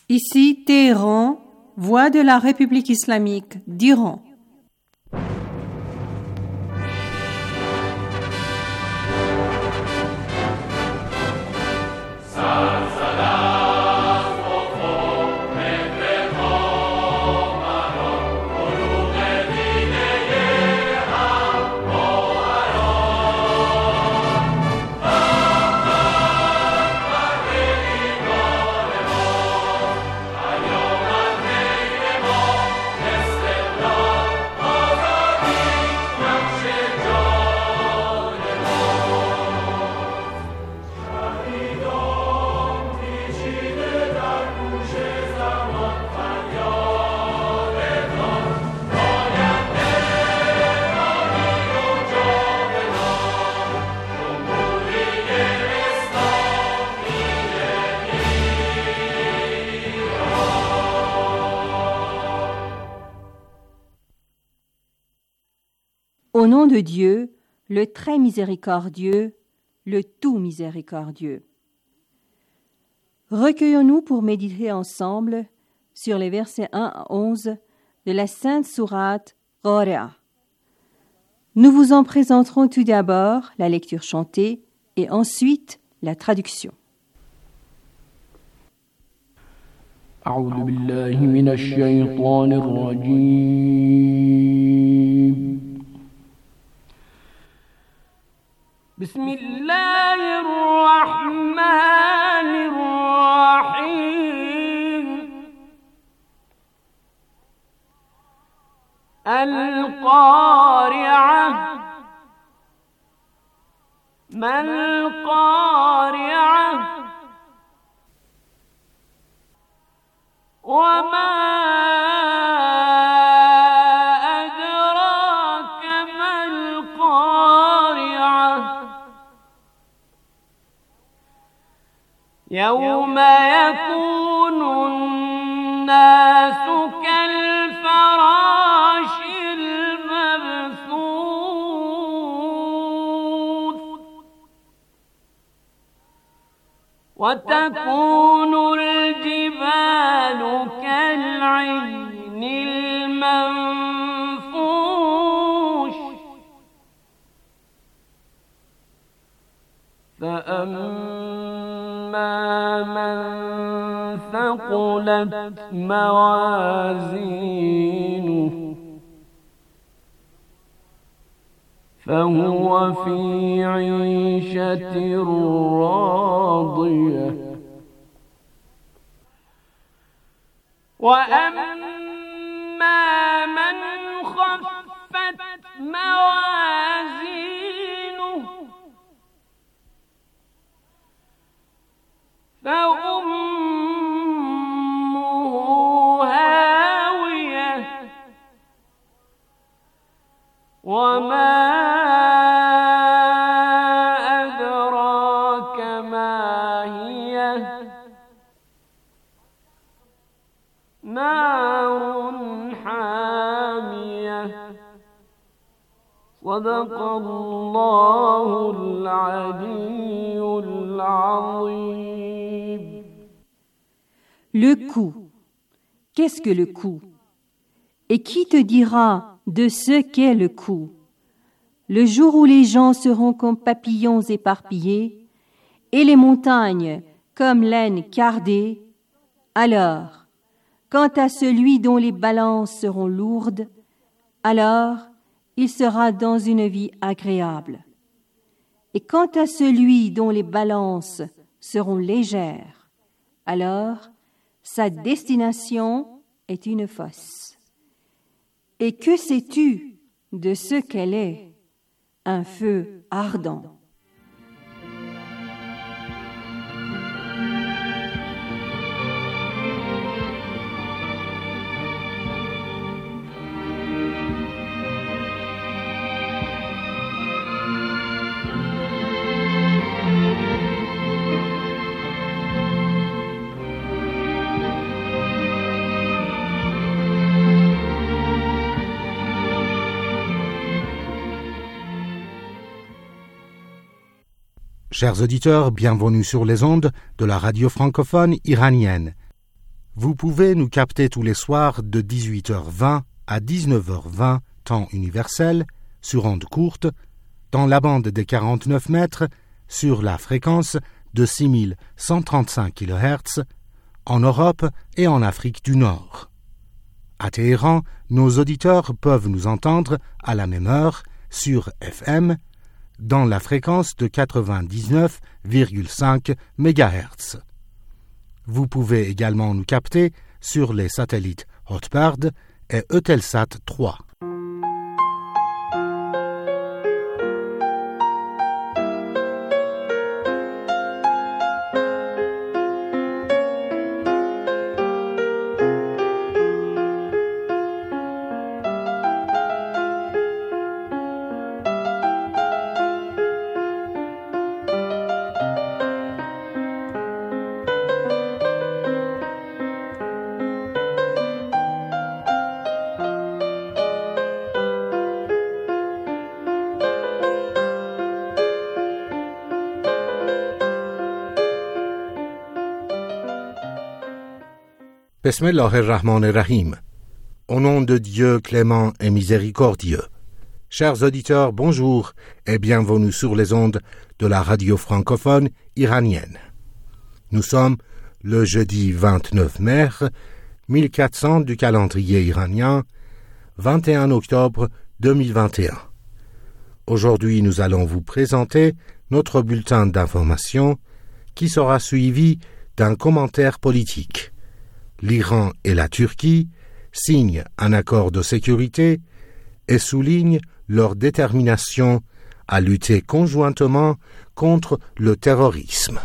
Ici Téhéran, voix de la République islamique d'Iran. Au nom de Dieu, le très miséricordieux, le tout miséricordieux. Recueillons-nous pour méditer ensemble sur les versets 1 à 11 de la Sainte Sourate Qari'ah. Nous vous en présenterons tout d'abord la lecture chantée et ensuite la traduction. أعوذ بالله من الشيطان الرجيم بسم الله الرحمن الرحيم القارعة ما القارعة وما أدراك ما القارعة يوم يكون الناس كالفراش المبثوث وتكون الجبال كالعهن المنفوش فأما من ثقلت موازينه فهو في عيشة راضية وأما من خفت موازينه فأمه هاوية وما أدراك ما هي نار حامية صدق الله العلي العظيم. Le coup. Qu'est-ce que le coup? Et qui te dira de ce qu'est le coup? Le jour où les gens seront comme papillons éparpillés et les montagnes comme laine cardée, alors, quant à celui dont les balances seront lourdes, alors il sera dans une vie agréable. Et quant à celui dont les balances seront légères, alors sa destination est une fosse. Et que sais-tu de ce qu'elle est? Un feu ardent. Chers auditeurs, bienvenue sur les ondes de la radio francophone iranienne. Vous pouvez nous capter tous les soirs de 18h20 à 19h20, temps universel, sur onde courte, dans la bande des 49 mètres, sur la fréquence de 6135 kHz, en Europe et en Afrique du Nord. À Téhéran, nos auditeurs peuvent nous entendre à la même heure sur FM, dans la fréquence de 99,5 MHz. Vous pouvez également nous capter sur les satellites Hotbird et Eutelsat 3. Bismillahir-Rahmanir-Rahim. Au nom de Dieu clément et miséricordieux. Chers auditeurs, bonjour et bienvenue sur les ondes de la radio francophone iranienne. Nous sommes le jeudi 29 mai 1400 du calendrier iranien, 21 octobre 2021. Aujourd'hui, nous allons vous présenter notre bulletin d'information qui sera suivi d'un commentaire politique. L'Iran et la Turquie signent un accord de sécurité et soulignent leur détermination à lutter conjointement contre le terrorisme.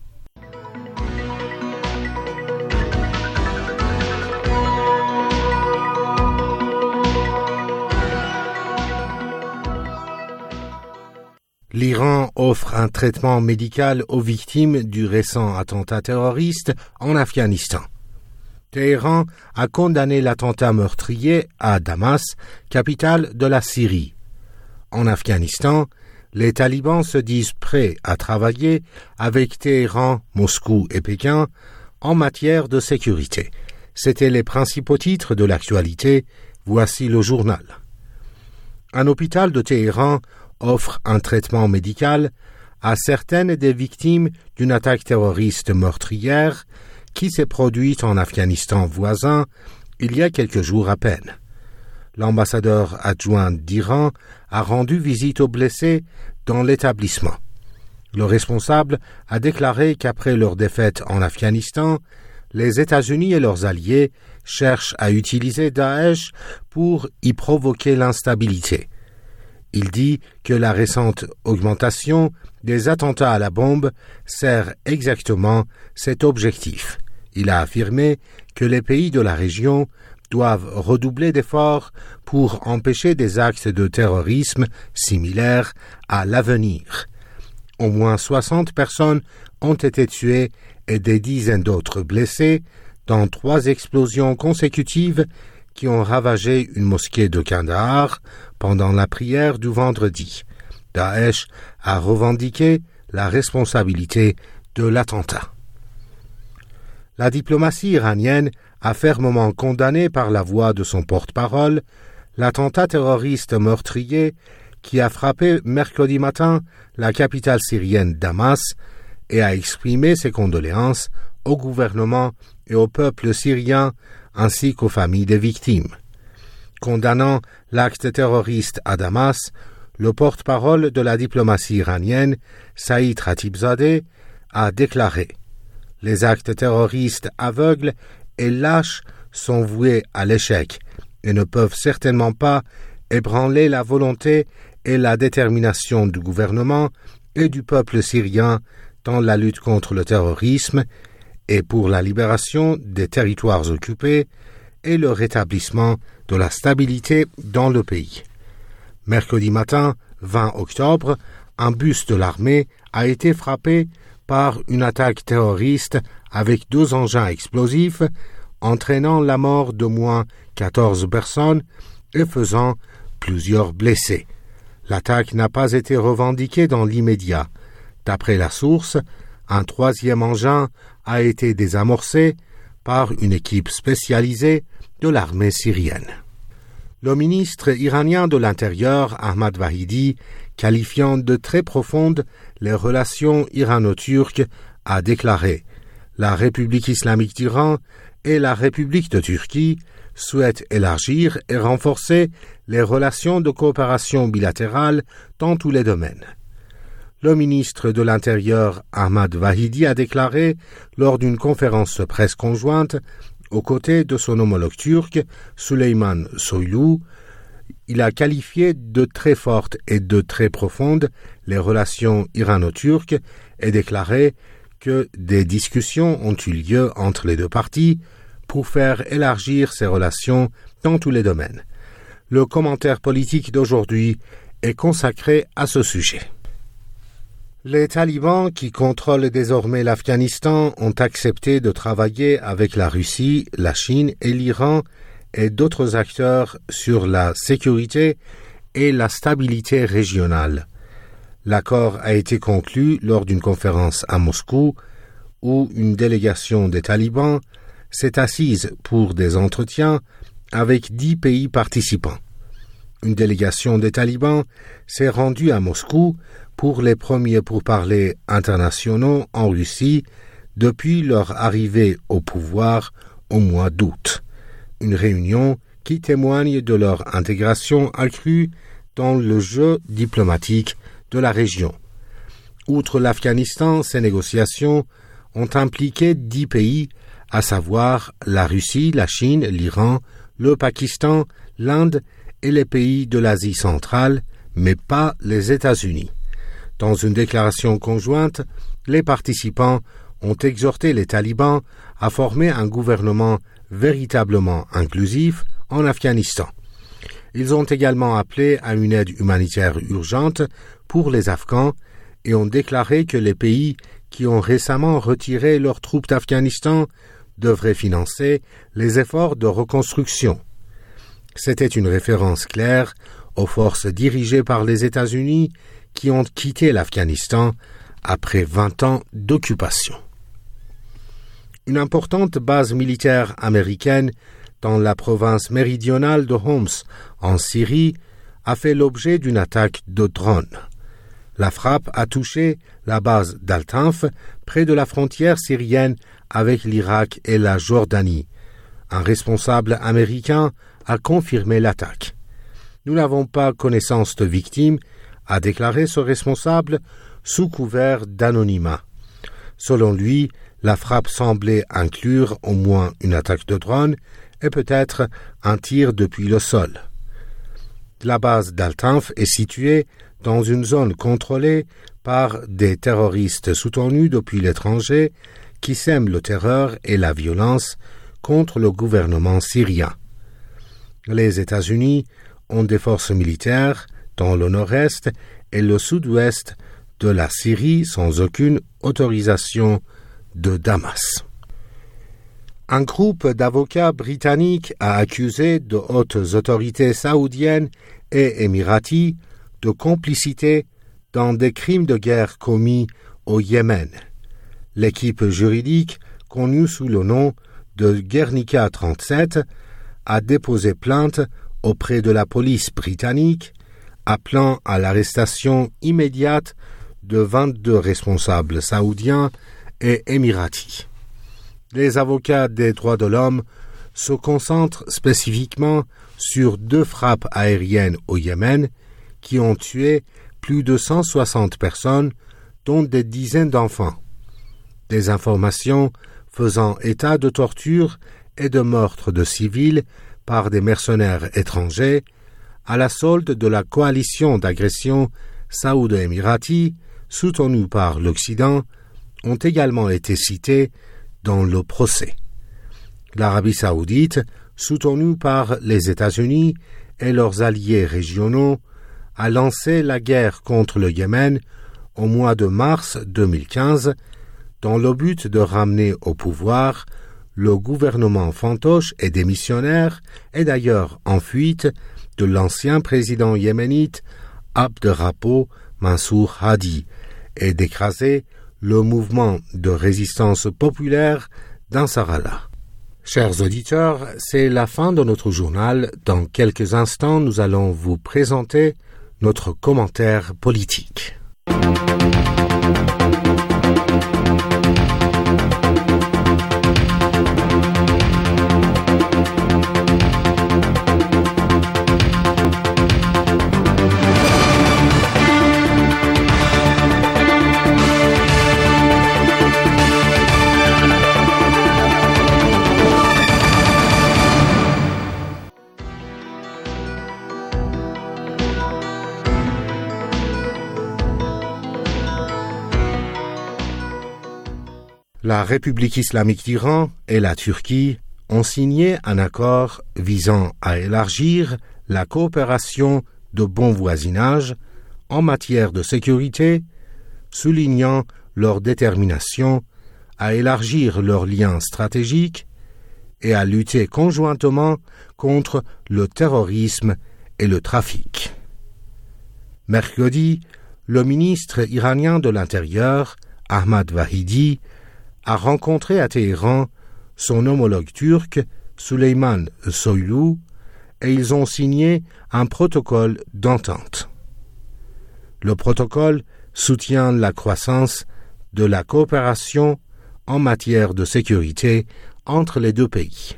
L'Iran offre un traitement médical aux victimes du récent attentat terroriste en Afghanistan. Téhéran a condamné l'attentat meurtrier à Damas, capitale de la Syrie. En Afghanistan, les talibans se disent prêts à travailler avec Téhéran, Moscou et Pékin en matière de sécurité. C'étaient les principaux titres de l'actualité. Voici le journal. Un hôpital de Téhéran offre un traitement médical à certaines des victimes d'une attaque terroriste meurtrière qui s'est produite en Afghanistan voisin il y a quelques jours à peine. L'ambassadeur adjoint d'Iran a rendu visite aux blessés dans l'établissement. Le responsable a déclaré qu'après leur défaite en Afghanistan, les États-Unis et leurs alliés cherchent à utiliser Daesh pour y provoquer l'instabilité. Il dit que la récente augmentation des attentats à la bombe sert exactement cet objectif. Il a affirmé que les pays de la région doivent redoubler d'efforts pour empêcher des actes de terrorisme similaires à l'avenir. Au moins 60 personnes ont été tuées et des dizaines d'autres blessées dans 3 explosions consécutives qui ont ravagé une mosquée de Kandahar pendant la prière du vendredi. Daesh a revendiqué la responsabilité de l'attentat. La diplomatie iranienne a fermement condamné par la voix de son porte-parole l'attentat terroriste meurtrier qui a frappé mercredi matin la capitale syrienne Damas et a exprimé ses condoléances au gouvernement et au peuple syrien ainsi qu'aux familles des victimes. Condamnant l'acte terroriste à Damas, le porte-parole de la diplomatie iranienne, Saïd Khatibzadeh, a déclaré: « Les actes terroristes aveugles et lâches sont voués à l'échec et ne peuvent certainement pas ébranler la volonté et la détermination du gouvernement et du peuple syrien dans la lutte contre le terrorisme et pour la libération des territoires occupés et le rétablissement de la stabilité dans le pays. » Mercredi matin, 20 octobre, un bus de l'armée a été frappé par une attaque terroriste avec 2 engins explosifs, entraînant la mort d'au moins 14 personnes et faisant plusieurs blessés. L'attaque n'a pas été revendiquée dans l'immédiat. D'après la source, un 3e engin a été désamorcé par une équipe spécialisée de l'armée syrienne. Le ministre iranien de l'Intérieur, Ahmad Vahidi, qualifiant de très profondes les relations irano-turques, a déclaré « La République islamique d'Iran et la République de Turquie souhaitent élargir et renforcer les relations de coopération bilatérale dans tous les domaines. » Le ministre de l'Intérieur, Ahmad Vahidi, a déclaré lors d'une conférence de presse conjointe aux côtés de son homologue turc, Süleyman Soylu, il a qualifié de très fortes et de très profondes les relations irano-turques et déclaré que des discussions ont eu lieu entre les deux parties pour faire élargir ces relations dans tous les domaines. Le commentaire politique d'aujourd'hui est consacré à ce sujet. Les talibans qui contrôlent désormais l'Afghanistan ont accepté de travailler avec la Russie, la Chine et l'Iran et d'autres acteurs sur la sécurité et la stabilité régionale. L'accord a été conclu lors d'une conférence à Moscou où une délégation des talibans s'est assise pour des entretiens avec 10 pays participants. Une délégation des talibans s'est rendue à Moscou pour les premiers pourparlers internationaux en Russie depuis leur arrivée au pouvoir au mois d'août. Une réunion qui témoigne de leur intégration accrue dans le jeu diplomatique de la région. Outre l'Afghanistan, ces négociations ont impliqué 10 pays, à savoir la Russie, la Chine, l'Iran, le Pakistan, l'Inde et les pays de l'Asie centrale, mais pas les États-Unis. Dans une déclaration conjointe, les participants ont exhorté les talibans à former un gouvernement véritablement inclusif en Afghanistan. Ils ont également appelé à une aide humanitaire urgente pour les Afghans et ont déclaré que les pays qui ont récemment retiré leurs troupes d'Afghanistan devraient financer les efforts de reconstruction. C'était une référence claire aux forces dirigées par les États-Unis qui ont quitté l'Afghanistan après 20 ans d'occupation. Une importante base militaire américaine dans la province méridionale de Homs, en Syrie, a fait l'objet d'une attaque de drones. La frappe a touché la base d'Al-Tanf, près de la frontière syrienne avec l'Irak et la Jordanie. Un responsable américain a confirmé l'attaque. Nous n'avons pas connaissance de victimes, a déclaré ce responsable sous couvert d'anonymat. Selon lui, la frappe semblait inclure au moins une attaque de drone et peut-être un tir depuis le sol. La base d'Al-Tanf est située dans une zone contrôlée par des terroristes soutenus depuis l'étranger qui sèment le terreur et la violence contre le gouvernement syrien. Les États-Unis ont des forces militaires dans le nord-est et le sud-ouest de la Syrie sans aucune autorisation de Damas. Un groupe d'avocats britanniques a accusé de hautes autorités saoudiennes et émiraties de complicité dans des crimes de guerre commis au Yémen. L'équipe juridique, connue sous le nom de Guernica 37, a déposé plainte auprès de la police britannique, appelant à l'arrestation immédiate de 22 responsables saoudiens et émiratis. Les avocats des droits de l'homme se concentrent spécifiquement sur 2 frappes aériennes au Yémen qui ont tué plus de 160 personnes, dont des dizaines d'enfants. Des informations faisant état de torture et de meurtres de civils par des mercenaires étrangers, à la solde de la coalition d'agression saoudo-émiratie soutenue par l'Occident, ont également été citées dans le procès. L'Arabie saoudite, soutenue par les États-Unis et leurs alliés régionaux, a lancé la guerre contre le Yémen au mois de mars 2015 dans le but de ramener au pouvoir le gouvernement fantoche et démissionnaire et d'ailleurs en fuite de l'ancien président yéménite Abderrabbo Mansour Hadi et d'écraser le mouvement de résistance populaire d'Ansarallah. Chers auditeurs, c'est la fin de notre journal. Dans quelques instants, nous allons vous présenter notre commentaire politique. La République islamique d'Iran et la Turquie ont signé un accord visant à élargir la coopération de bon voisinage en matière de sécurité, soulignant leur détermination à élargir leurs liens stratégiques et à lutter conjointement contre le terrorisme et le trafic. Mercredi, le ministre iranien de l'Intérieur, Ahmad Vahidi, a rencontré à Téhéran son homologue turc, Süleyman Soylu, et ils ont signé un protocole d'entente. Le protocole soutient la croissance de la coopération en matière de sécurité entre les deux pays.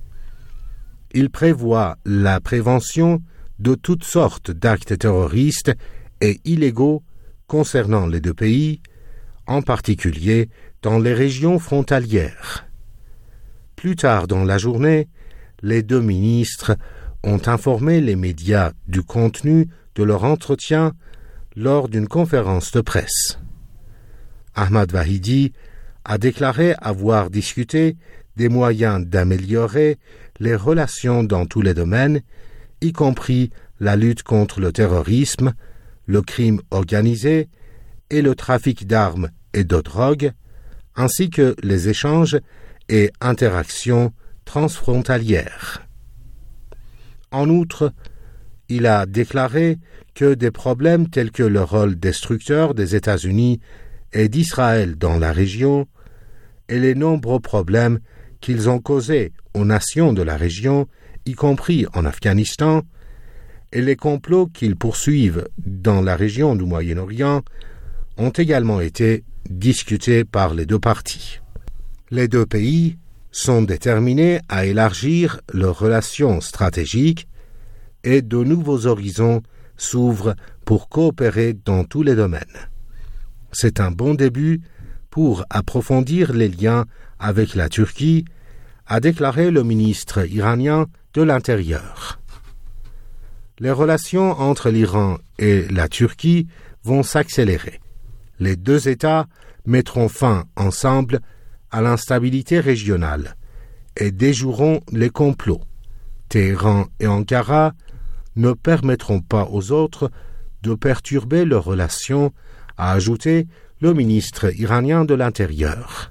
Il prévoit la prévention de toutes sortes d'actes terroristes et illégaux concernant les deux pays, en particulier dans les régions frontalières. Plus tard dans la journée, les deux ministres ont informé les médias du contenu de leur entretien lors d'une conférence de presse. Ahmad Vahidi a déclaré avoir discuté des moyens d'améliorer les relations dans tous les domaines, y compris la lutte contre le terrorisme, le crime organisé et le trafic d'armes et de drogue, ainsi que les échanges et interactions transfrontalières. En outre, il a déclaré que des problèmes tels que le rôle destructeur des États-Unis et d'Israël dans la région et les nombreux problèmes qu'ils ont causés aux nations de la région, y compris en Afghanistan, et les complots qu'ils poursuivent dans la région du Moyen-Orient, ont également été discutés par les deux parties. Les deux pays sont déterminés à élargir leurs relations stratégiques et de nouveaux horizons s'ouvrent pour coopérer dans tous les domaines. C'est un bon début pour approfondir les liens avec la Turquie, a déclaré le ministre iranien de l'Intérieur. Les relations entre l'Iran et la Turquie vont s'accélérer. Les deux États mettront fin ensemble à l'instabilité régionale et déjoueront les complots. Téhéran et Ankara ne permettront pas aux autres de perturber leurs relations, a ajouté le ministre iranien de l'Intérieur.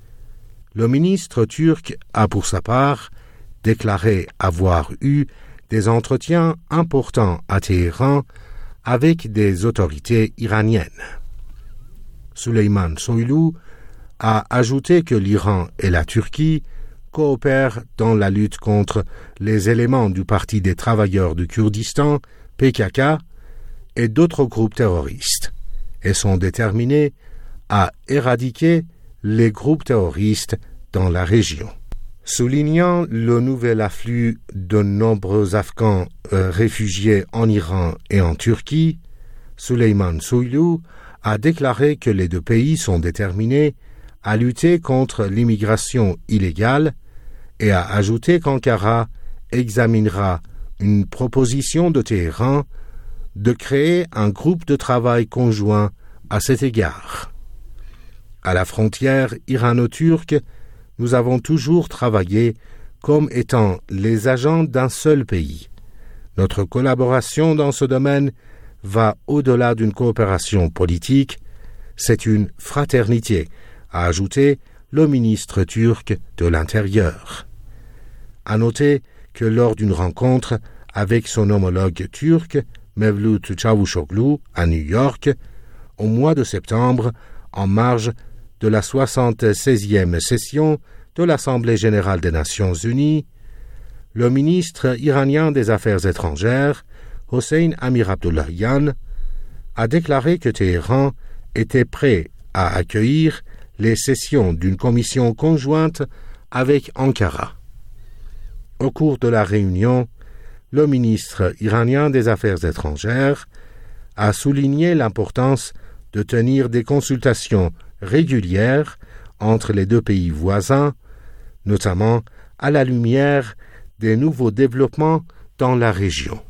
Le ministre turc a pour sa part déclaré avoir eu des entretiens importants à Téhéran avec des autorités iraniennes. Süleyman Soylu a ajouté que l'Iran et la Turquie coopèrent dans la lutte contre les éléments du Parti des travailleurs du Kurdistan, PKK, et d'autres groupes terroristes, et sont déterminés à éradiquer les groupes terroristes dans la région. Soulignant le nouvel afflux de nombreux Afghans réfugiés en Iran et en Turquie, Süleyman Soylu a déclaré que les deux pays sont déterminés à lutter contre l'immigration illégale et a ajouté qu'Ankara examinera une proposition de Téhéran de créer un groupe de travail conjoint à cet égard. À la frontière irano-turque, nous avons toujours travaillé comme étant les agents d'un seul pays. Notre collaboration dans ce domaine va au-delà d'une coopération politique, c'est une fraternité, a ajouté le ministre turc de l'Intérieur. À noter que lors d'une rencontre avec son homologue turc, Mevlut Çavuşoğlu, à New York, au mois de septembre, en marge de la 76e session de l'Assemblée générale des Nations unies, le ministre iranien des Affaires étrangères, Hossein Amir-Abdollahian, a déclaré que Téhéran était prêt à accueillir les sessions d'une commission conjointe avec Ankara. Au cours de la réunion, le ministre iranien des Affaires étrangères a souligné l'importance de tenir des consultations régulières entre les deux pays voisins, notamment à la lumière des nouveaux développements dans la région.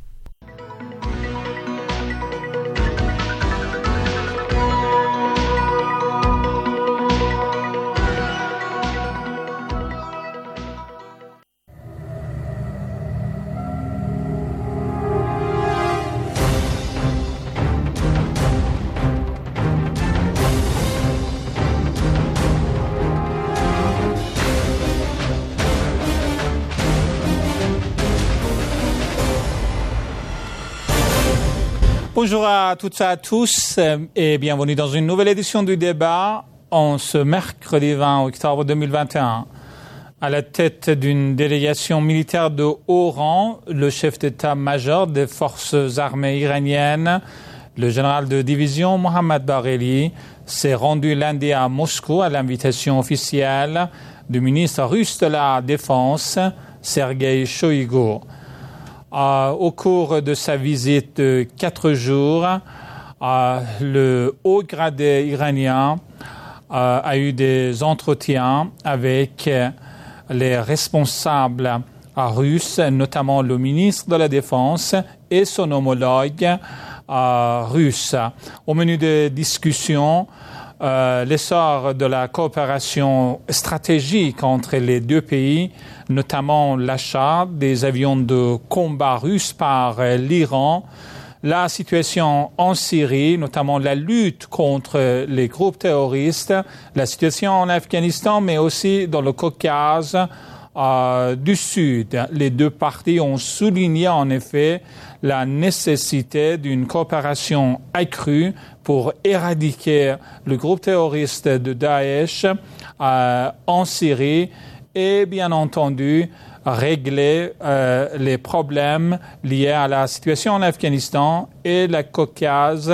Bonjour à toutes et à tous et bienvenue dans une nouvelle édition du débat en ce mercredi 20 octobre 2021. À la tête d'une délégation militaire de haut rang, le chef d'état-major des forces armées iraniennes, le général de division Mohammad Bagheri, s'est rendu lundi à Moscou à l'invitation officielle du ministre russe de la Défense, Sergei Shoigu. Au cours de sa visite de 4 jours, le haut gradé iranien a eu des entretiens avec les responsables russes, notamment le ministre de la Défense et son homologue russe. Au menu de discussion, l'essor de la coopération stratégique entre les deux pays, notamment l'achat des avions de combat russes par l'Iran, la situation en Syrie, notamment la lutte contre les groupes terroristes, la situation en Afghanistan, mais aussi dans le Caucase du Sud. Les deux parties ont souligné en effet la nécessité d'une coopération accrue pour éradiquer le groupe terroriste de Daesh en Syrie et bien entendu régler les problèmes liés à la situation en Afghanistan et le Caucase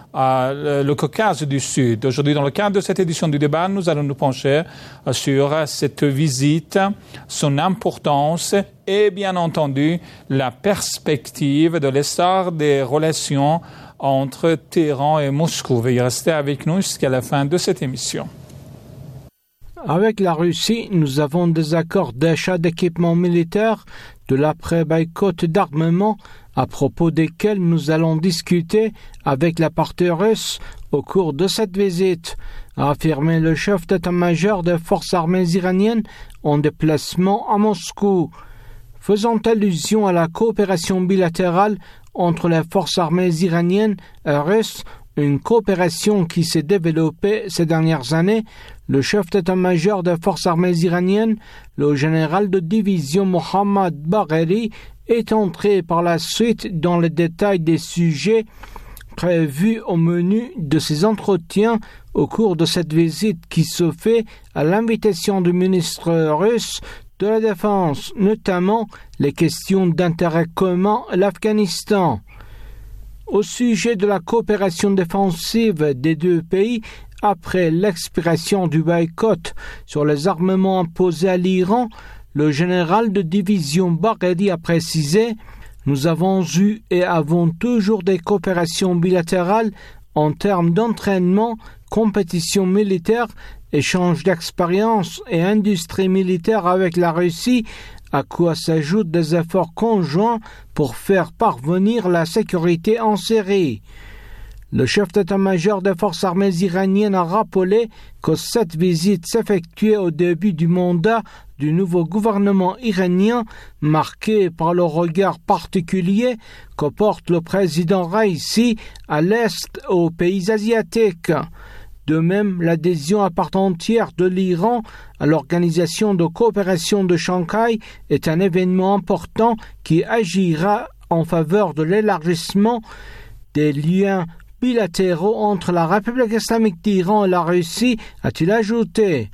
du Sud. Aujourd'hui, dans le cadre de cette édition du débat, nous allons nous pencher sur cette visite, son importance et bien entendu la perspective de l'essor des relations entre Téhéran et Moscou. Veuillez rester avec nous jusqu'à la fin de cette émission. Avec la Russie, nous avons des accords d'achat d'équipements militaires de l'après-boycott d'armement à propos desquels nous allons discuter avec la partie russe au cours de cette visite, a affirmé le chef d'état-major des forces armées iraniennes en déplacement à Moscou. Faisant allusion à la coopération bilatérale entre les forces armées iraniennes et russes, une coopération qui s'est développée ces dernières années, le chef d'état-major des forces armées iraniennes, le général de division Mohammad Bagheri, est entré par la suite dans les détails des sujets prévus au menu de ces entretiens au cours de cette visite qui se fait à l'invitation du ministre russe de la Défense, notamment les questions d'intérêt commun à l'Afghanistan. Au sujet de la coopération défensive des deux pays, après l'expiration du boycott sur les armements imposés à l'Iran, le général de division Bagheri a précisé « Nous avons eu et avons toujours des coopérations bilatérales en termes d'entraînement, compétition militaire, échange d'expérience et industrie militaire avec la Russie, à quoi s'ajoutent des efforts conjoints pour faire parvenir la sécurité en Syrie. » Le chef d'état-major des forces armées iraniennes a rappelé que cette visite s'effectuait au début du mandat du nouveau gouvernement iranien, marqué par le regard particulier que porte le président Raïssi à l'est aux pays asiatiques. De même, l'adhésion à part entière de l'Iran à l'Organisation de coopération de Shanghai est un événement important qui agira en faveur de l'élargissement des liens bilatéraux entre la République islamique d'Iran et la Russie, a-t-il ajouté.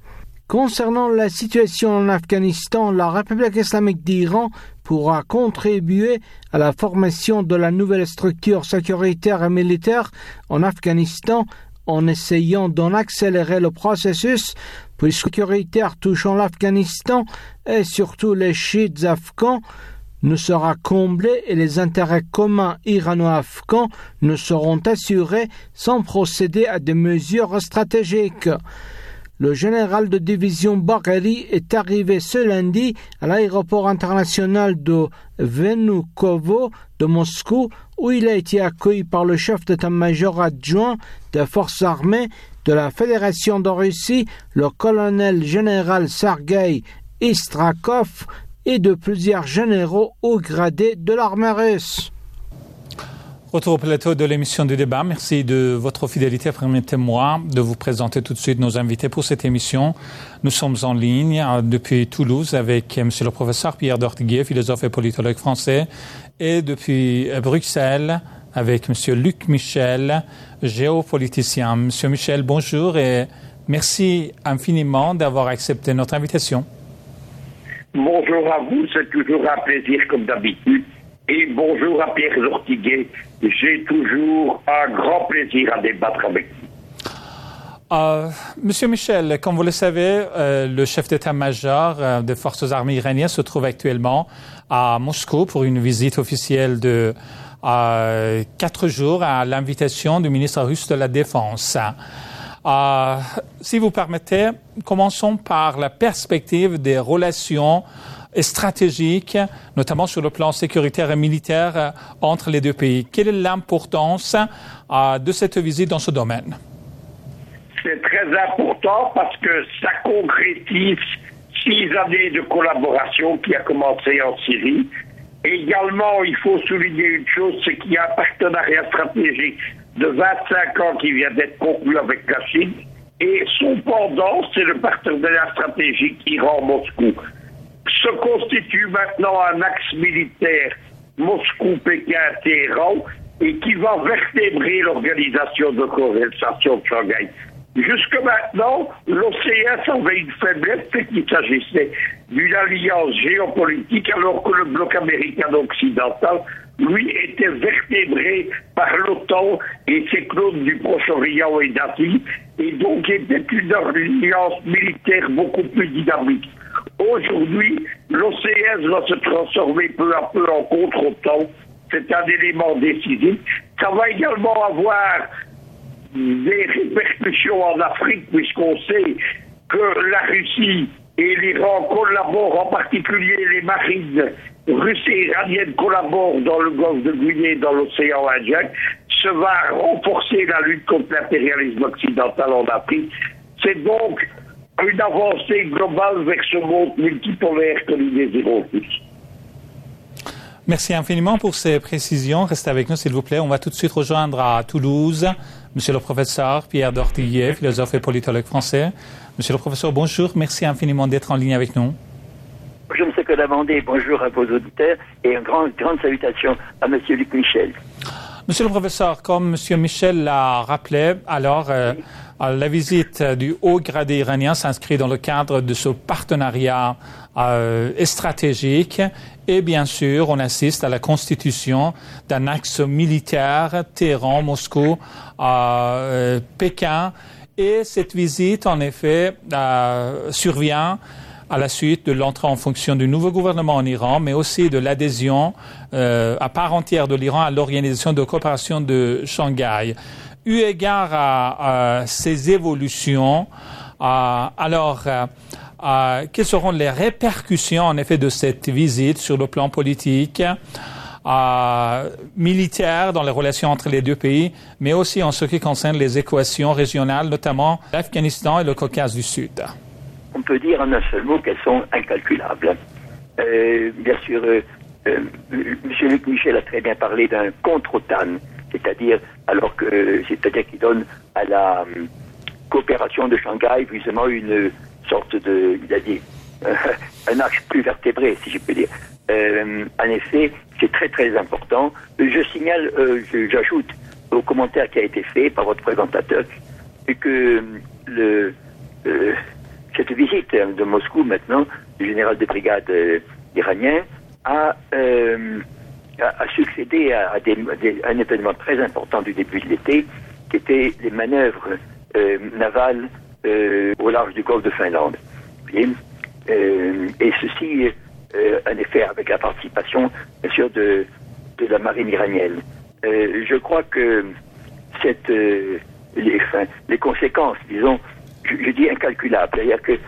Concernant la situation en Afghanistan, la République islamique d'Iran pourra contribuer à la formation de la nouvelle structure sécuritaire et militaire en Afghanistan en essayant d'en accélérer le processus, puisque la sécurité touchant l'Afghanistan et surtout les chiites afghans ne sera comblée et les intérêts communs irano-afghans ne seront assurés sans procéder à des mesures stratégiques. Le général de division Bagheri est arrivé ce lundi à l'aéroport international de Vnukovo de Moscou, où il a été accueilli par le chef d'état-major adjoint des forces armées de la Fédération de Russie, le colonel général Sergei Istrakov, et de plusieurs généraux haut gradés de l'armée russe. Retour au plateau de l'émission du débat. Merci de votre fidélité. Permettez-moi de vous présenter tout de suite nos invités pour cette émission. Nous sommes en ligne depuis Toulouse avec monsieur le professeur Pierre Dortiguier, philosophe et politologue français, et depuis Bruxelles avec monsieur Luc Michel, géopoliticien. Monsieur Michel, bonjour et merci infiniment d'avoir accepté notre invitation. Bonjour à vous, c'est toujours un plaisir comme d'habitude. Et bonjour à Pierre Dortiguier. J'ai toujours un grand plaisir à débattre avec vous. Monsieur Michel, comme vous le savez, le chef d'état-major des forces armées iraniennes se trouve actuellement à Moscou pour une visite officielle de 4 jours à l'invitation du ministre russe de la Défense. Si vous permettez, commençons par la perspective des relations stratégiques, notamment sur le plan sécuritaire et militaire entre les deux pays. Quelle est l'importance de cette visite dans ce domaine? C'est très important parce que ça concrétise 6 années de collaboration qui a commencé en Syrie. Également, il faut souligner une chose, c'est qu'il y a un partenariat stratégique de 25 ans qui vient d'être conclu avec la Chine. Et son pendant, c'est le partenariat stratégique Iran-Moscou. Se constitue maintenant un axe militaire Moscou-Pékin-Téhéran et qui va vertébrer l'organisation de coopération de Shanghai. Jusque maintenant, l'OCS avait une faiblesse, c'est qu'il s'agissait d'une alliance géopolitique, alors que le bloc américain occidental, lui, était vertébré par l'OTAN et ses clones du Proche-Orient et d'Asie, et donc était une alliance militaire beaucoup plus dynamique. Aujourd'hui, l'OCS va se transformer peu à peu en contre-OTAN. C'est un élément décisif. Ça va également avoir des répercussions en Afrique, puisqu'on sait que la Russie et l'Iran collaborent, en particulier les marines russes et iraniennes collaborent dans le golfe de Guinée, dans l'océan Indien. Ça va renforcer la lutte contre l'impérialisme occidental en Afrique. C'est donc une avancée globale vers ce monde multipolaire que nous désirons tous. Merci infiniment pour ces précisions. Restez avec nous, s'il vous plaît. On va tout de suite rejoindre à Toulouse monsieur le professeur Pierre Dortiguier, philosophe et politologue français. Monsieur le professeur, bonjour. Merci infiniment d'être en ligne avec nous. Je ne sais que demander bonjour à vos auditeurs et une grande salutation à monsieur Luc Michel. Monsieur le professeur, comme monsieur Michel l'a rappelé, alors la visite du haut gradé iranien s'inscrit dans le cadre de ce partenariat stratégique et bien sûr on assiste à la constitution d'un axe militaire Téhéran, Moscou, Pékin, et cette visite en effet survient à la suite de l'entrée en fonction du nouveau gouvernement en Iran, mais aussi de l'adhésion à part entière de l'Iran à l'Organisation de coopération de Shanghai. Eu égard à ces évolutions, quelles seront les répercussions en effet de cette visite sur le plan politique, militaire dans les relations entre les deux pays, mais aussi en ce qui concerne les équations régionales, notamment l'Afghanistan et le Caucase du Sud? On peut dire en un seul mot qu'elles sont incalculables. Bien sûr, M. Luc Michel a très bien parlé d'un contre-OTAN, c'est-à-dire qu'il donne à la coopération de Shanghai justement une sorte de, il a dit, un axe plus vertébré, si je peux dire. En effet, c'est très très important. Je signale, j'ajoute au commentaire qui a été fait par votre présentateur que cette visite de Moscou maintenant du général de brigade iranien a succédé à un événement très important du début de l'été, qui était les manœuvres navales au large du golfe de Finlande. Et ceci, en effet, avec la participation, bien sûr, de la marine iranienne. Je crois que les conséquences, disons, je dis incalculables, c'est-à-dire que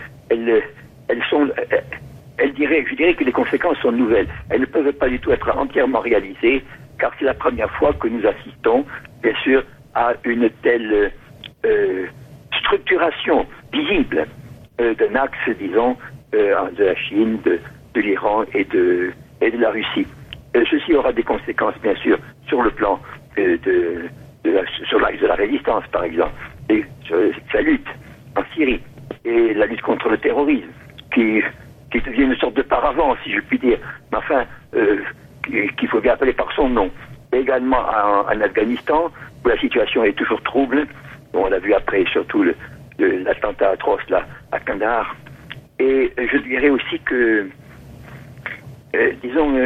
je dirais que les conséquences sont nouvelles. Elles ne peuvent pas du tout être entièrement réalisées, car c'est la première fois que nous assistons, bien sûr, à une telle structuration visible d'un axe, disons, de la Chine, de l'Iran et de la Russie. Ceci aura des conséquences, bien sûr, sur le plan sur l'axe de la résistance, par exemple, et sur sa lutte en Syrie, et la lutte contre le terrorisme, qui devient une sorte de paravent, si je puis dire, mais enfin, qu'il faut bien appeler par son nom. Et également en Afghanistan, où la situation est toujours trouble. On l'a vu après, surtout l'attentat atroce là, à Kandahar. Et je dirais aussi que, disons,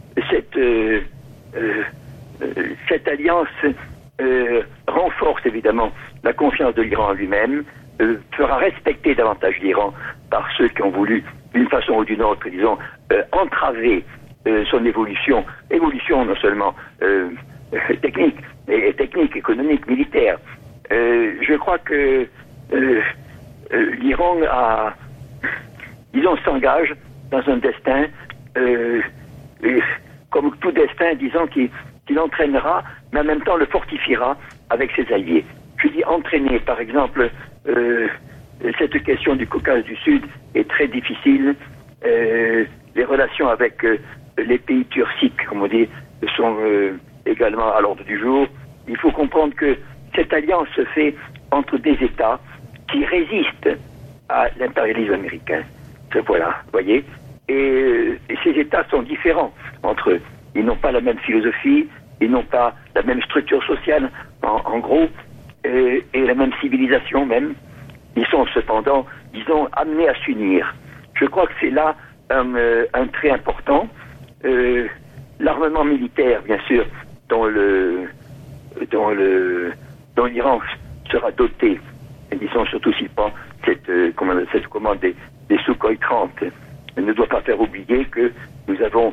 cette alliance renforce évidemment la confiance de l'Iran en lui-même, fera respecter davantage l'Iran par ceux qui ont voulu, d'une façon ou d'une autre, disons, entraver son évolution non seulement technique, économique, militaire. Je crois que l'Iran s'engage dans un destin, comme tout destin, disons, qui l'entraînera, mais en même temps le fortifiera avec ses alliés. Je dis entraîner, par exemple, cette question du Caucase du Sud est très difficile. Les relations avec les pays turciques, comme on dit, sont également à l'ordre du jour. Il faut comprendre que cette alliance se fait entre des États qui résistent à l'impérialisme américain. Voilà, vous voyez. Et ces États sont différents entre eux. Ils n'ont pas la même philosophie, ils n'ont pas la même structure sociale, en gros, et la même civilisation même. Ils sont cependant, disons, amenés à s'unir. Je crois que c'est là un trait important. L'armement militaire, bien sûr, dont l'Iran sera doté, disons surtout s'il prend cette commande des Sukhoi 30, ne doit pas faire oublier que nous avons,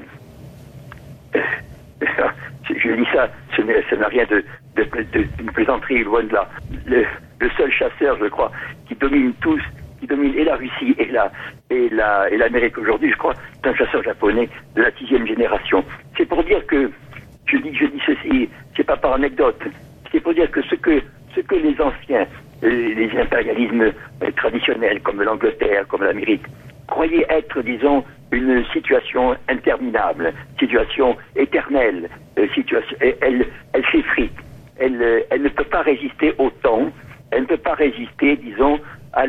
je dis ça, ça n'a rien d'une plaisanterie, loin de là. Le seul chasseur, je crois, qui domine et la Russie et l'Amérique aujourd'hui, je crois, c'est un chasseur japonais de la 6e génération. C'est pour dire que, je dis ceci, c'est pas par anecdote, c'est pour dire que ce que les anciens, les impérialismes traditionnels, comme l'Angleterre, comme l'Amérique, croyaient être, disons, une situation interminable, situation éternelle, elle s'effrite. Elle ne peut pas résister au temps, elle ne peut pas résister, disons, à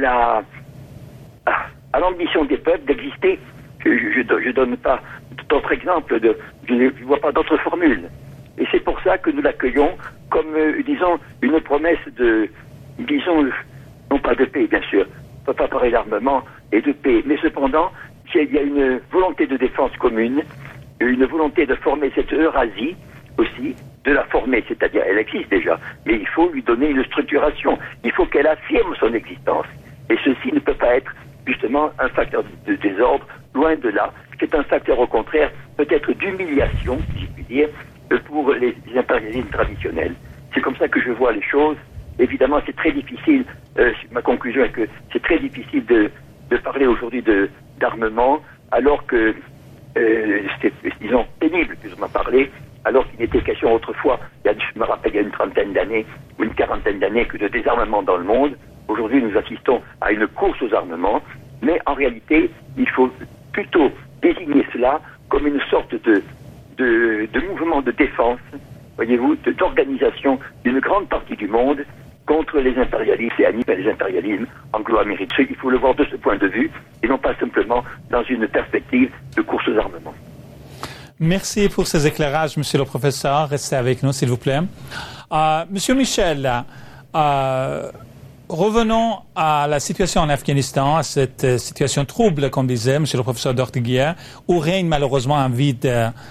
l'ambition des peuples d'exister. Je donne pas d'autres exemples, je ne vois pas d'autres formules. Et c'est pour ça que nous l'accueillons comme, disons, une promesse disons, non pas de paix, bien sûr, on ne peut pas parler d'armement et de paix, mais cependant, il y a une volonté de défense commune, une volonté de former cette Eurasie aussi, de la former, c'est-à-dire elle existe déjà, mais il faut lui donner une structuration, il faut qu'elle affirme son existence. Et ceci ne peut pas être justement un facteur de désordre, loin de là, c'est un facteur au contraire peut-être d'humiliation, si je puis dire, pour les impérialismes traditionnels. C'est comme ça que je vois les choses. Évidemment, c'est très difficile, ma conclusion est que c'est très difficile de parler aujourd'hui d'armement, alors que c'est, disons, pénible, plus ou moins parler, alors qu'il n'était question autrefois, je me rappelle il y a une trentaine d'années ou une quarantaine d'années, que de désarmement dans le monde. Aujourd'hui, nous assistons à une course aux armements, mais en réalité, il faut plutôt désigner cela comme une sorte de mouvement de défense, voyez-vous, d'organisation d'une grande partie du monde contre les impérialismes et les impérialismes anglo-américains. Il faut le voir de ce point de vue et non pas simplement dans une perspective de course aux armements. Merci pour ces éclairages, monsieur le professeur. Restez avec nous, s'il vous plaît. Monsieur Michel, revenons à la situation en Afghanistan, à cette situation trouble, comme disait M. le professeur d'Ortiguier, où règne malheureusement un vide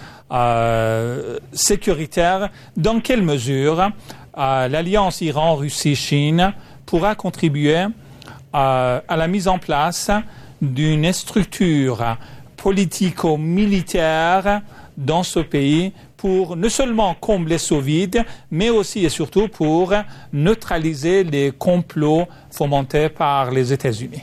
sécuritaire. Dans quelle mesure l'alliance Iran-Russie-Chine pourra contribuer à la mise en place d'une structure politico-militaire dans ce pays pour non seulement combler ce vide, mais aussi et surtout pour neutraliser les complots fomentés par les États-Unis.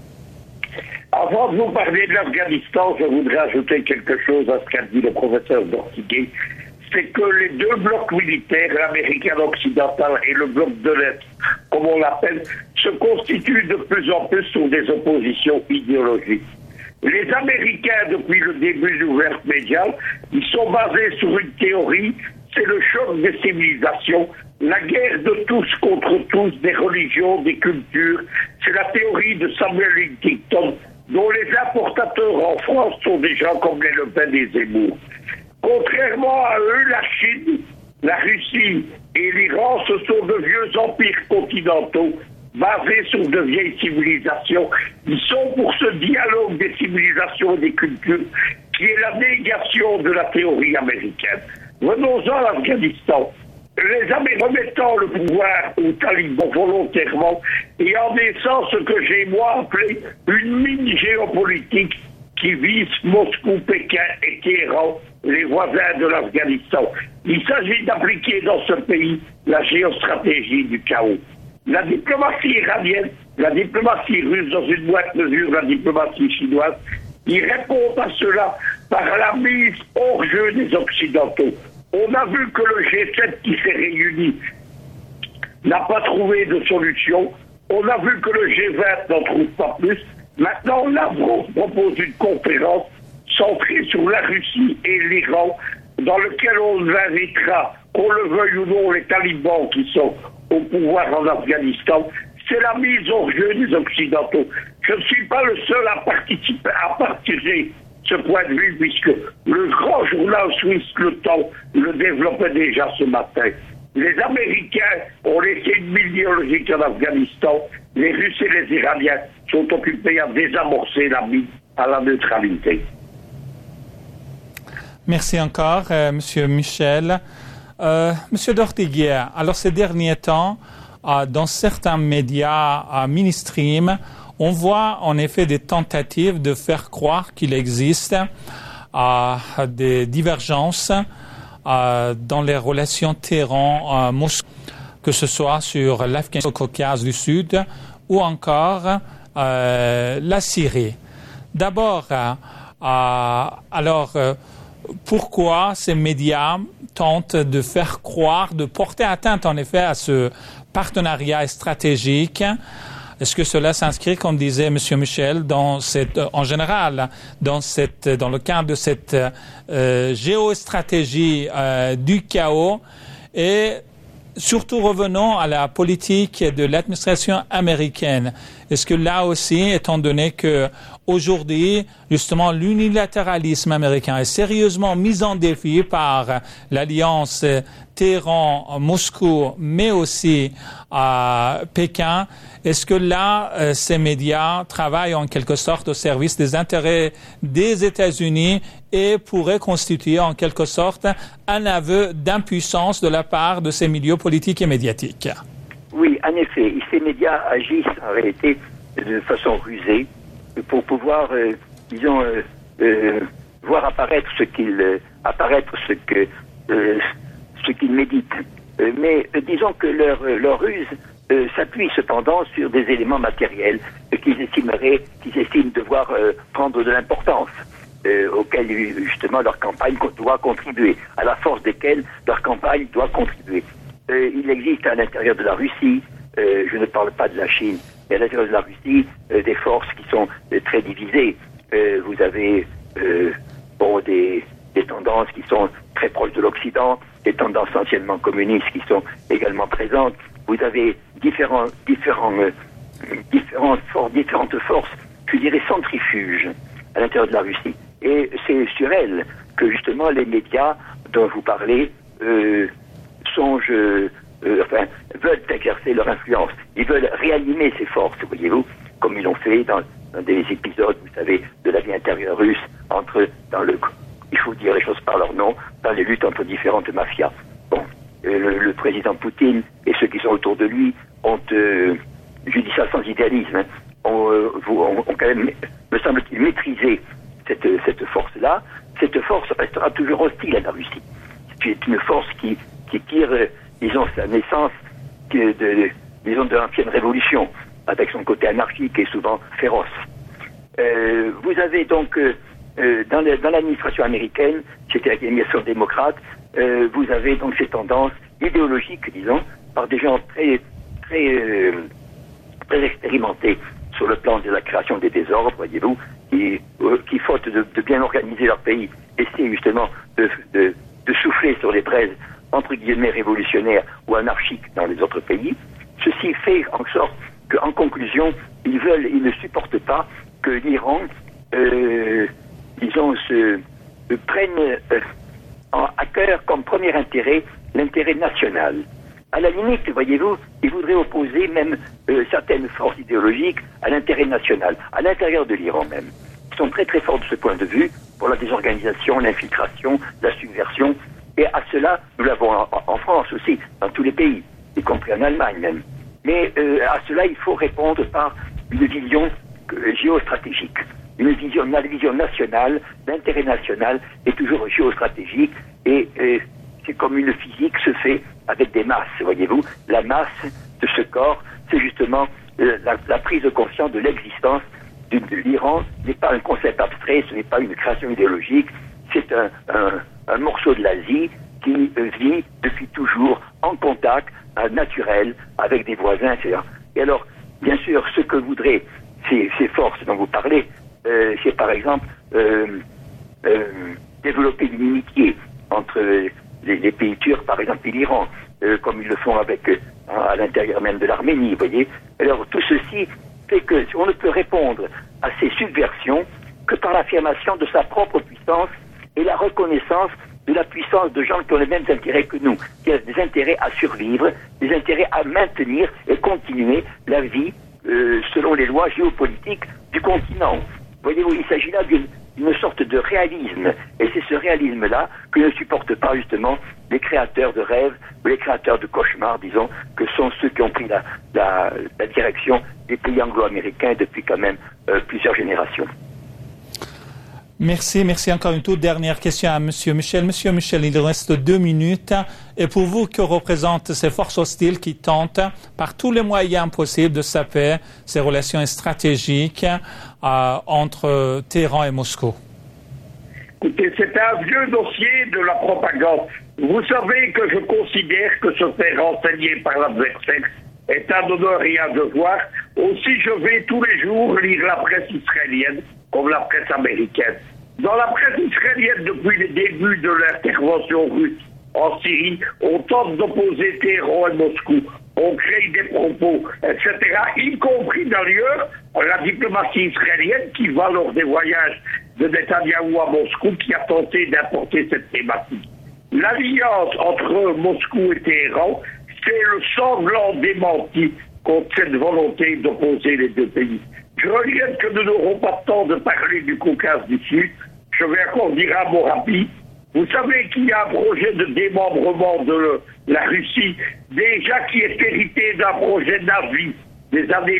Avant de vous parler de l'Afghanistan, je voudrais ajouter quelque chose à ce qu'a dit le professeur d'Ortiguier. C'est que les deux blocs militaires, l'américain occidental et le bloc de l'Est, comme on l'appelle, se constituent de plus en plus sur des oppositions idéologiques. Les Américains, depuis le début de l'ouverture médiale, ils sont basés sur une théorie, c'est le choc des civilisations, la guerre de tous contre tous, des religions, des cultures. C'est la théorie de Samuel Huntington, dont les importateurs en France sont des gens comme les Le Pen et Zemmour. Contrairement à eux, la Chine, la Russie et l'Iran, ce sont de vieux empires continentaux basés sur de vieilles civilisations. Ils sont pour ce dialogue des civilisations et des cultures qui est la négation de la théorie américaine. Venons-en à l'Afghanistan. Les Américains remettant le pouvoir aux talibans volontairement et en naissant ce que j'ai moi appelé une mine géopolitique qui vise Moscou, Pékin et Téhéran, les voisins de l'Afghanistan. Il s'agit d'appliquer dans ce pays la géostratégie du chaos. La diplomatie iranienne, la diplomatie russe, dans une moindre mesure la diplomatie chinoise, ils répondent à cela par la mise hors jeu des Occidentaux. On a vu que le G7 qui s'est réuni n'a pas trouvé de solution. On a vu que le G20 n'en trouve pas plus. Maintenant, Lavrov propose une conférence centrée sur la Russie et l'Iran, dans laquelle on invitera, qu'on le veuille ou non, les talibans qui sont au pouvoir en Afghanistan. C'est la mise hors jeu des Occidentaux. Je ne suis pas le seul à participer, à partager ce point de vue, puisque le grand journal suisse Le Temps le développait déjà ce matin. Les Américains ont laissé une mine biologique en Afghanistan. Les Russes et les Iraniens sont occupés à désamorcer la mine à la neutralité. Merci encore, Monsieur Michel. Monsieur d'Ortiguier, alors ces derniers temps, dans certains médias mainstream, on voit en effet des tentatives de faire croire qu'il existe des divergences dans les relations Téhéran-Moscou, que ce soit sur l'Afghanistan, le Caucase du Sud ou encore la Syrie. D'abord, pourquoi ces médias tentent de faire croire, de porter atteinte en effet à ce partenariat stratégique? Est-ce que cela s'inscrit, comme disait M. Michel, en général, dans le cadre de cette géostratégie du chaos? Et surtout, revenons à la politique de l'administration américaine. Est-ce que là aussi, étant donné que aujourd'hui, justement, l'unilatéralisme américain est sérieusement mis en défi par l'alliance Téhéran-Moscou, mais aussi à Pékin, est-ce que là, ces médias travaillent en quelque sorte au service des intérêts des États-Unis et pourraient constituer en quelque sorte un aveu d'impuissance de la part de ces milieux politiques et médiatiques? Oui, en effet, ces médias agissent en réalité de façon rusée pour pouvoir, voir apparaître ce qu'ils méditent. Mais disons que leur ruse s'appuie cependant sur des éléments matériels qu'ils estiment devoir prendre de l'importance, auxquels justement leur campagne doit contribuer, à la force desquelles leur campagne doit contribuer. Il existe à l'intérieur de la Russie, je ne parle pas de la Chine, mais à l'intérieur de la Russie, des forces qui sont très divisées. Vous avez des tendances qui sont très proches de l'Occident, des tendances anciennement communistes qui sont également présentes. Vous avez différentes forces, je dirais centrifuges, à l'intérieur de la Russie. Et c'est sur elles que justement les médias dont vous parlez songent veulent exercer leur influence. Ils veulent réanimer ces forces, voyez-vous, comme ils l'ont fait dans des épisodes, vous savez, de la vie intérieure russe, il faut dire les choses par leur nom, dans les luttes entre différentes mafias. Bon, le président Poutine et ceux qui sont autour de lui ont, je dis ça sans idéalisme, ont quand même, me semble-t-il, maîtrisé cette force-là. Cette force restera toujours hostile à la Russie. C'est une force qui tire, disons, sa naissance de l'ancienne révolution, avec son côté anarchique et souvent féroce. Vous avez donc, dans l'administration américaine, c'était l'administration démocrate, vous avez donc ces tendances idéologiques, disons, par des gens très expérimentés sur le plan de la création des désordres, voyez-vous, qui faute de bien organiser leur pays, essaient justement de souffler sur les braises, entre guillemets, révolutionnaires ou anarchiques dans les autres pays. Ceci fait en sorte qu'en conclusion, ils ne supportent pas que l'Iran, disons, prenne à cœur comme premier intérêt l'intérêt national. À la limite, voyez-vous, ils voudraient opposer même certaines forces idéologiques à l'intérêt national, à l'intérieur de l'Iran même. Ils sont très très forts de ce point de vue pour la désorganisation, l'infiltration, la subversion. Et à cela, nous l'avons en France aussi, dans tous les pays, y compris en Allemagne même. Mais à cela, il faut répondre par une vision géostratégique. La vision nationale, l'intérêt national est toujours géostratégique et c'est comme une physique se fait avec des masses, voyez-vous. La masse de ce corps, c'est justement la prise de conscience de l'existence de l'Iran. Ce n'est pas un concept abstrait, ce n'est pas une création idéologique, c'est un morceau de l'Asie qui vit depuis toujours en contact naturel avec des voisins, etc. Et alors, bien sûr, ce que voudraient ces forces dont vous parlez, c'est par exemple développer une inimitié entre les pays turcs, par exemple, et l'Iran, comme ils le font à l'intérieur même de l'Arménie, vous voyez. Alors, tout ceci fait qu'on ne peut répondre à ces subversions que par l'affirmation de sa propre puissance et la reconnaissance de la puissance de gens qui ont les mêmes intérêts que nous, qui ont des intérêts à survivre, des intérêts à maintenir et continuer la vie selon les lois géopolitiques du continent. Voyez-vous, il s'agit là d'une sorte de réalisme, et c'est ce réalisme-là que ne supportent pas justement les créateurs de rêves ou les créateurs de cauchemars, disons, que sont ceux qui ont pris la direction des pays anglo-américains depuis quand même plusieurs générations. Merci encore une toute dernière question à Monsieur Michel. Monsieur Michel, il reste 2 minutes. Et pour vous, que représentent ces forces hostiles qui tentent, par tous les moyens possibles, de saper ces relations stratégiques entre Téhéran et Moscou? Écoutez, c'est un vieux dossier de la propagande. Vous savez que je considère que se faire renseigner par l'adversaire est un honneur et un devoir. Aussi, je vais tous les jours lire la presse israélienne comme la presse américaine. Dans la presse israélienne, depuis le début de l'intervention russe en Syrie, on tente d'opposer Téhéran et Moscou. On crée des propos, etc., y compris d'ailleurs la diplomatie israélienne qui va lors des voyages de Netanyahou à Moscou, qui a tenté d'importer cette thématique. L'alliance entre Moscou et Téhéran, c'est le sanglant démenti contre cette volonté d'opposer les deux pays. Je regrette que nous n'aurons pas le temps de parler du Caucase du Sud. Je vais encore dire un mot rapide. Vous savez qu'il y a un projet de démembrement de la Russie, déjà qui est hérité d'un projet nazi des années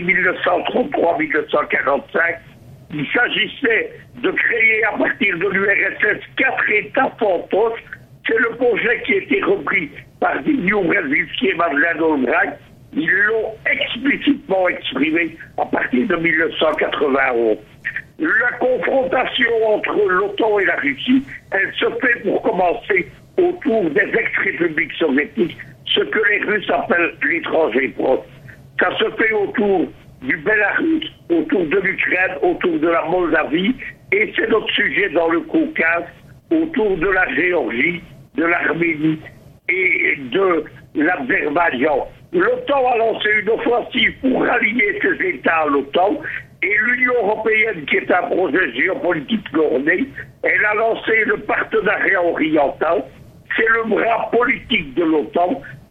1933-1945. Il s'agissait de créer à partir de l'URSS 4 États fantoches. C'est le projet qui a été repris par Zbigniew Brzezinski et Madeleine Albright. Ils l'ont explicitement exprimé à partir de 1991. La confrontation entre l'OTAN et la Russie, elle se fait pour commencer autour des ex-républiques soviétiques, ce que les Russes appellent l'étranger proche. Ça se fait autour du Bélarus, autour de l'Ukraine, autour de la Moldavie, et c'est notre sujet dans le Caucase, autour de la Géorgie, de l'Arménie et de l'Azerbaïdjan. L'OTAN a lancé une offensive pour rallier ces États à l'OTAN, et l'Union européenne, qui est un projet géopolitique borné, elle a lancé le partenariat oriental. C'est le bras politique de l'OTAN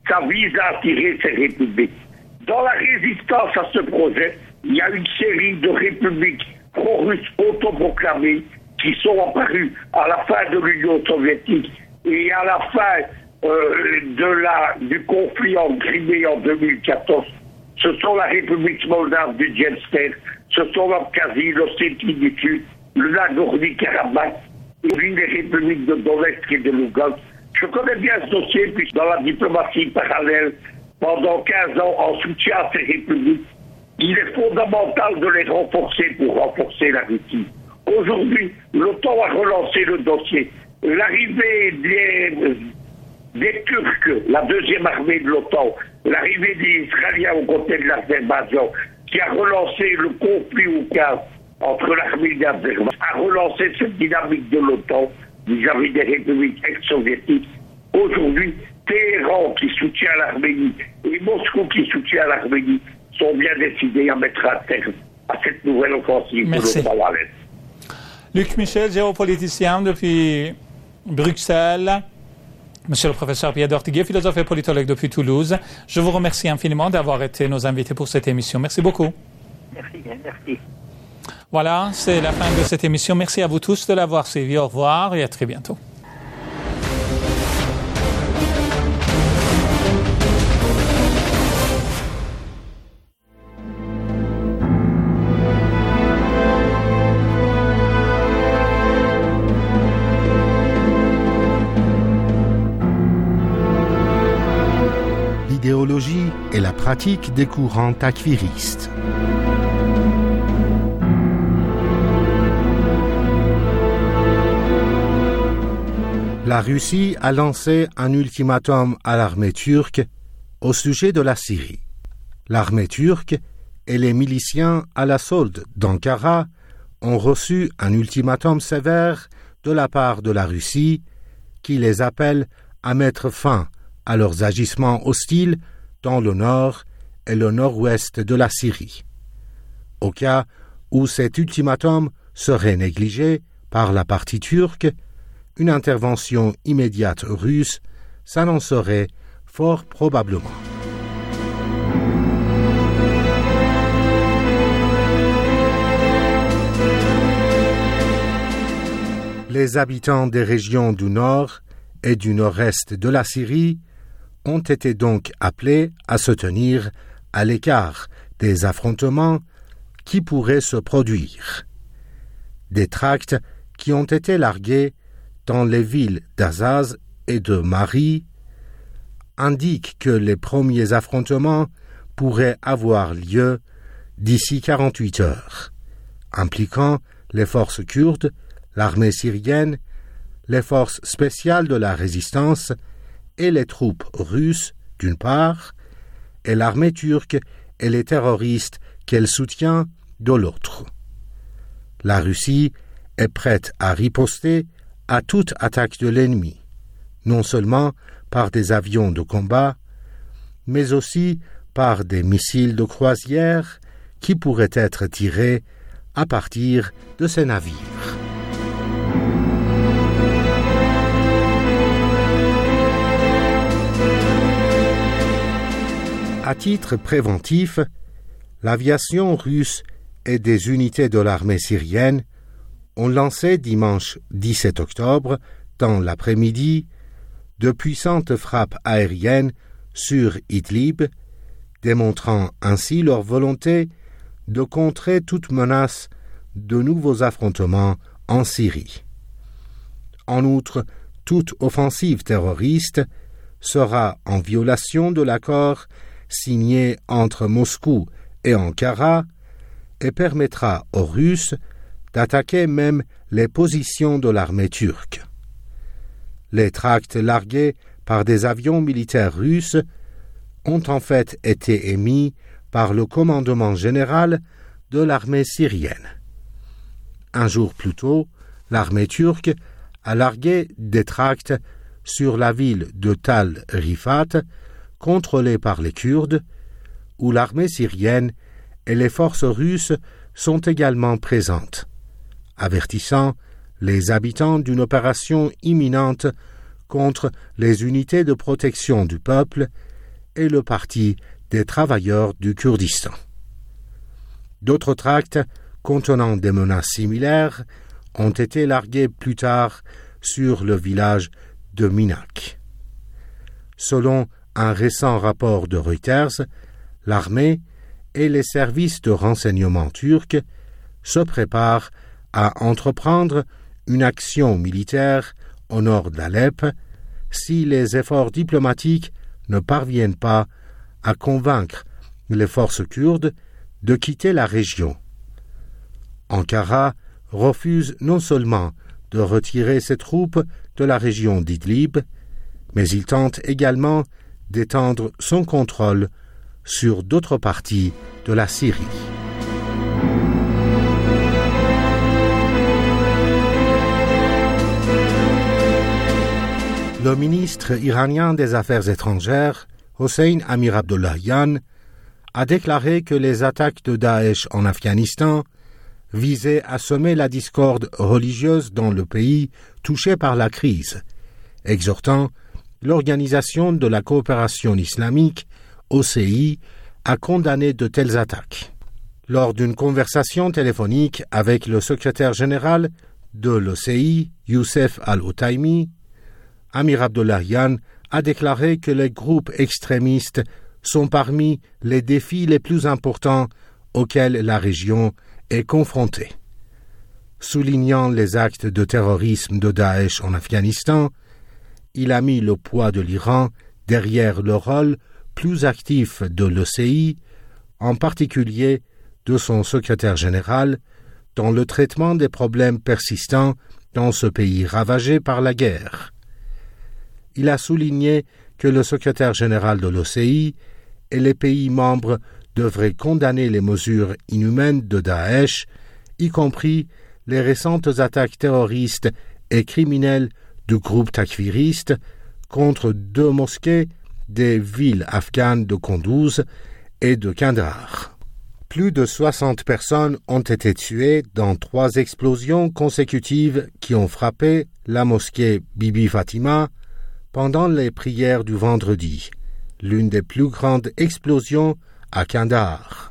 Ça vise à attirer ces républiques. Dans la résistance à ce projet, il y a une série de républiques pro-russes autoproclamées qui sont apparues à la fin de l'Union soviétique et à la fin du conflit en Crimée en 2014. Ce sont la République moldave du Dniester, ce sont l'Abkhazie, l'Ossétie du Sud, le Nagorno-Karabakh, et les républiques de Donetsk et de Lugansk. Je connais bien ce dossier, puisque dans la diplomatie parallèle, pendant 15 ans, en soutien à ces républiques, il est fondamental de les renforcer pour renforcer la Russie. Aujourd'hui, l'OTAN a relancé le dossier. L'arrivée des Turcs, la deuxième armée de l'OTAN, l'arrivée des Israéliens aux côtés de l'Azerbaïdjan, qui a relancé le conflit au Caucase entre l'Arménie et l'Azerbaïdjan, a relancé cette dynamique de l'OTAN vis-à-vis des républiques ex-soviétiques. Aujourd'hui, Téhéran qui soutient l'Arménie et Moscou qui soutient l'Arménie sont bien décidés à mettre un terme à cette nouvelle offensive de l'OTAN à l'Est. Luc Michel, géopoliticien depuis Bruxelles. Monsieur le professeur Pierre Dortiguier, philosophe et politologue depuis Toulouse. Je vous remercie infiniment d'avoir été nos invités pour cette émission. Merci beaucoup. Merci bien, merci. Voilà, c'est la fin de cette émission. Merci à vous tous de l'avoir suivi. Au revoir et à très bientôt. L'idéologie et la pratique des courants takfiristes. La Russie a lancé un ultimatum à l'armée turque au sujet de la Syrie. L'armée turque et les miliciens à la solde d'Ankara ont reçu un ultimatum sévère de la part de la Russie qui les appelle à mettre fin à leurs agissements hostiles dans le nord et le nord-ouest de la Syrie. Au cas où cet ultimatum serait négligé par la partie turque, une intervention immédiate russe s'annoncerait fort probablement. Les habitants des régions du nord et du nord-est de la Syrie ont été donc appelés à se tenir à l'écart des affrontements qui pourraient se produire. Des tracts qui ont été largués dans les villes d'Azaz et de Mari indiquent que les premiers affrontements pourraient avoir lieu d'ici 48 heures, impliquant les forces kurdes, l'armée syrienne, les forces spéciales de la résistance et les troupes russes, d'une part, et l'armée turque et les terroristes qu'elle soutient, de l'autre. La Russie est prête à riposter à toute attaque de l'ennemi, non seulement par des avions de combat, mais aussi par des missiles de croisière qui pourraient être tirés à partir de ces navires. À titre préventif, l'aviation russe et des unités de l'armée syrienne ont lancé dimanche 17 octobre, dans l'après-midi, de puissantes frappes aériennes sur Idlib, démontrant ainsi leur volonté de contrer toute menace de nouveaux affrontements en Syrie. En outre, toute offensive terroriste sera en violation de l'accord signé entre Moscou et Ankara et permettra aux Russes d'attaquer même les positions de l'armée turque. Les tracts largués par des avions militaires russes ont en fait été émis par le commandement général de l'armée syrienne. Un jour plus tôt, l'armée turque a largué des tracts sur la ville de Tal Rifat, contrôlée par les Kurdes, où l'armée syrienne et les forces russes sont également présentes, avertissant les habitants d'une opération imminente contre les unités de protection du peuple et le Parti des travailleurs du Kurdistan. D'autres tracts contenant des menaces similaires ont été largués plus tard sur le village de Minak. Selon un récent rapport de Reuters, l'armée et les services de renseignement turcs se préparent à entreprendre une action militaire au nord d'Alep si les efforts diplomatiques ne parviennent pas à convaincre les forces kurdes de quitter la région. Ankara refuse non seulement de retirer ses troupes de la région d'Idlib, mais il tente également d'étendre son contrôle sur d'autres parties de la Syrie. Le ministre iranien des Affaires étrangères, Hossein Amir-Abdollahian, a déclaré que les attaques de Daesh en Afghanistan visaient à semer la discorde religieuse dans le pays touché par la crise, exhortant l'Organisation de la coopération islamique, OCI, à condamner de telles attaques. Lors d'une conversation téléphonique avec le secrétaire général de l'OCI, Youssef Al-Otaimi, Amir Abdollahian a déclaré que les groupes extrémistes sont parmi les défis les plus importants auxquels la région est confrontée. Soulignant les actes de terrorisme de Daesh en Afghanistan, il a mis le poids de l'Iran derrière le rôle plus actif de l'OCI, en particulier de son secrétaire général, dans le traitement des problèmes persistants dans ce pays ravagé par la guerre. Il a souligné que le secrétaire général de l'OCI et les pays membres devraient condamner les mesures inhumaines de Daesh, y compris les récentes attaques terroristes et criminelles du groupe takfiriste contre 2 mosquées des villes afghanes de Kunduz et de Kandahar. Plus de 60 personnes ont été tuées dans 3 explosions consécutives qui ont frappé la mosquée Bibi Fatima pendant les prières du vendredi, l'une des plus grandes explosions à Kandahar.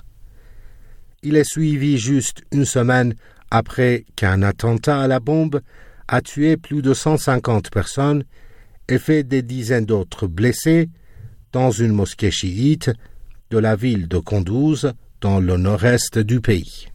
Il est suivi juste une semaine après qu'un attentat à la bombe a tué plus de 150 personnes et fait des dizaines d'autres blessés dans une mosquée chiite de la ville de Kunduz, dans le nord-est du pays.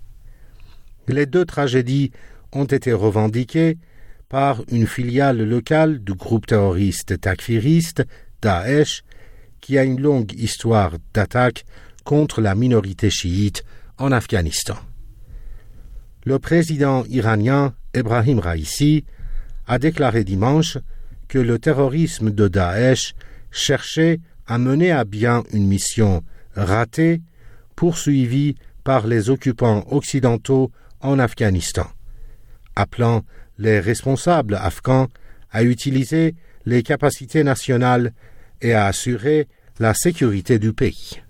Les 2 tragédies ont été revendiquées par une filiale locale du groupe terroriste takfiriste Daesh, qui a une longue histoire d'attaques contre la minorité chiite en Afghanistan. Le président iranien Ebrahim Raïssi a déclaré dimanche que le terrorisme de Daesh cherchait à mener à bien une mission ratée poursuivie par les occupants occidentaux en Afghanistan, appelant les responsables afghans à utiliser les capacités nationales et à assurer la sécurité du pays.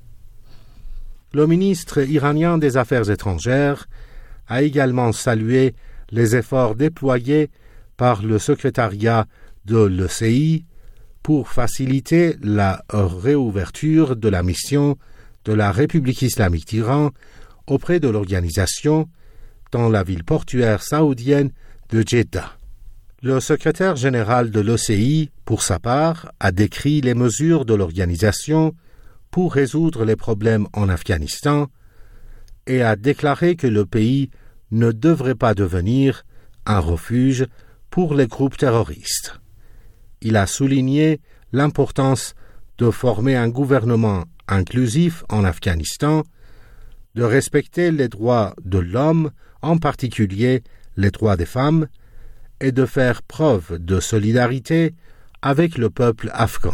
Le ministre iranien des Affaires étrangères a également salué les efforts déployés par le secrétariat de l'OCI pour faciliter la réouverture de la mission de la République islamique d'Iran auprès de l'organisation dans la ville portuaire saoudienne de Jeddah. Le secrétaire général de l'OCI, pour sa part, a décrit les mesures de l'organisation pour résoudre les problèmes en Afghanistan et a déclaré que le pays ne devrait pas devenir un refuge pour les groupes terroristes. Il a souligné l'importance de former un gouvernement inclusif en Afghanistan, de respecter les droits de l'homme, en particulier les droits des femmes, et de faire preuve de solidarité avec le peuple afghan.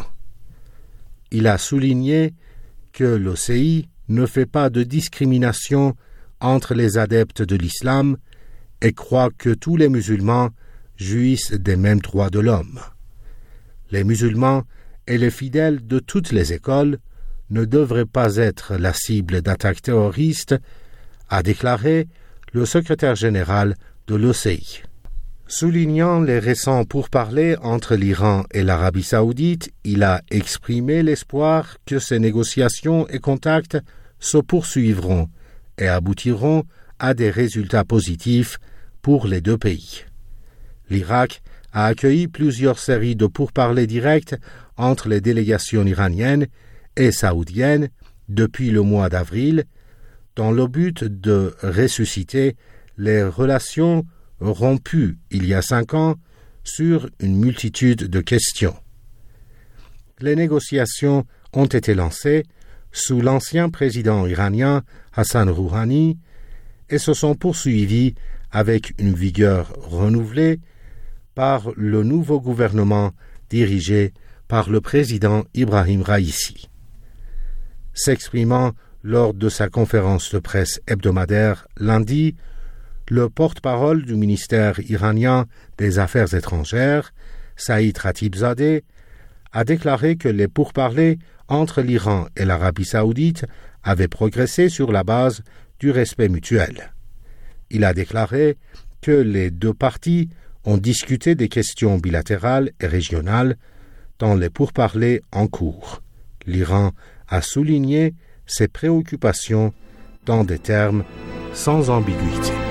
Il a souligné que l'OCI ne fait pas de discrimination entre les adeptes de l'islam et croit que tous les musulmans jouissent des mêmes droits de l'homme. Les musulmans et les fidèles de toutes les écoles ne devraient pas être la cible d'attaques terroristes, a déclaré le secrétaire général de l'OCI. Soulignant les récents pourparlers entre l'Iran et l'Arabie saoudite, il a exprimé l'espoir que ces négociations et contacts se poursuivront et aboutiront à des résultats positifs pour les deux pays. L'Irak a accueilli plusieurs séries de pourparlers directs entre les délégations iraniennes et saoudiennes depuis le mois d'avril, dans le but de ressusciter les relations rompues il y a 5 ans sur une multitude de questions. Les négociations ont été lancées sous l'ancien président iranien Hassan Rouhani et se sont poursuivies avec une vigueur renouvelée par le nouveau gouvernement dirigé par le président Ibrahim Raïssi. S'exprimant lors de sa conférence de presse hebdomadaire lundi, le porte-parole du ministère iranien des Affaires étrangères, Saïd Khatibzadeh, a déclaré que les pourparlers entre l'Iran et l'Arabie saoudite avaient progressé sur la base du respect mutuel. Il a déclaré que les deux parties ont discuté des questions bilatérales et régionales dans les pourparlers en cours. L'Iran a souligné ses préoccupations dans des termes sans ambiguïté.